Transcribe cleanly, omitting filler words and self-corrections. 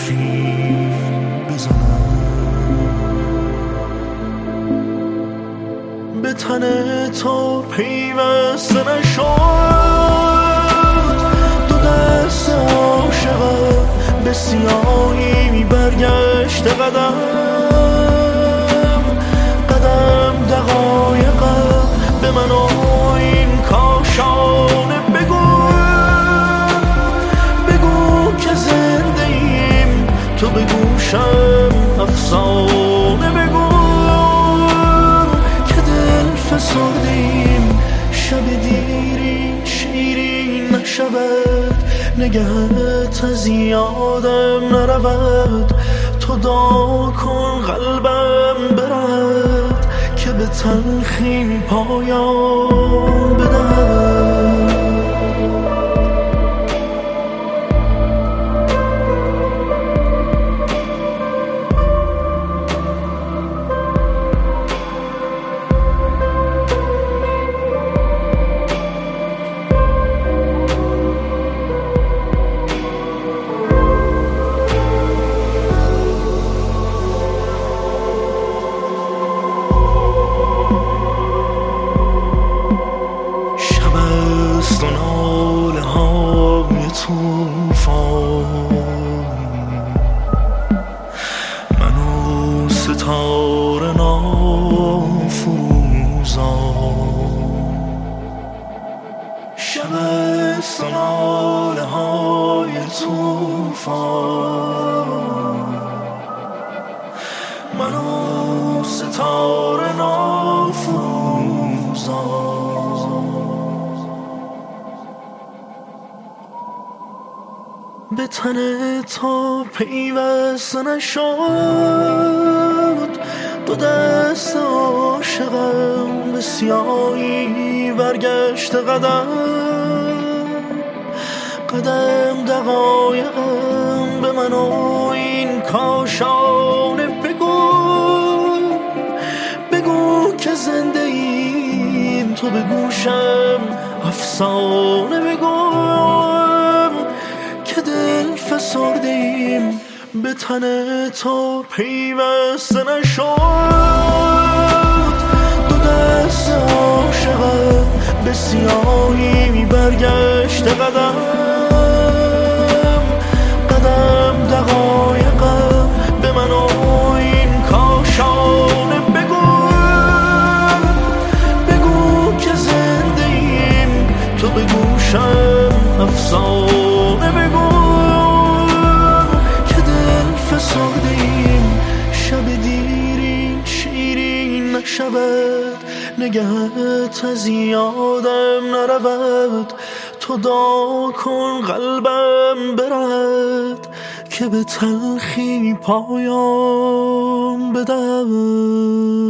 حرفی بزنم، به تن تو پیوسته نشد. دو دست عاشقم به سیاهی برگشت قدم قدم، دقایقم به من و این کاشانه بگو که زنده ایم، تو به گوشم افسانه بگو که دل فسردیم، شب دیرین شیرین نشود، نگهت از یادم نرود. تو دعا کن قلبم برد که به تلخی پایان بدهد. و ناله های توفان، من و ستاره نافروزان. شب است و ناله های توفان، من و ستاره نافروزان. به تن تو پیوسته نشد. دو دست عاشقم به سیاهی برگشت قدم قدم، دقایقم به من و این کاشانه بگو که زنده ایم، تو به گوشم افسانه بگو که دل فسرده ایم، به تن تو پیوسته نشد. دو دست عاشقم به سیاهی برگشت قدم قدم، دقایقم به من و این کاشانه بگو که زنده ایم، تو به گوشم افسانه بگو که دل فسرده ایم، شب دیرین شیرین نشود، نگهت از یادم نرود. تو دعا کن قلبم برد که به تلخی پایان بدهد.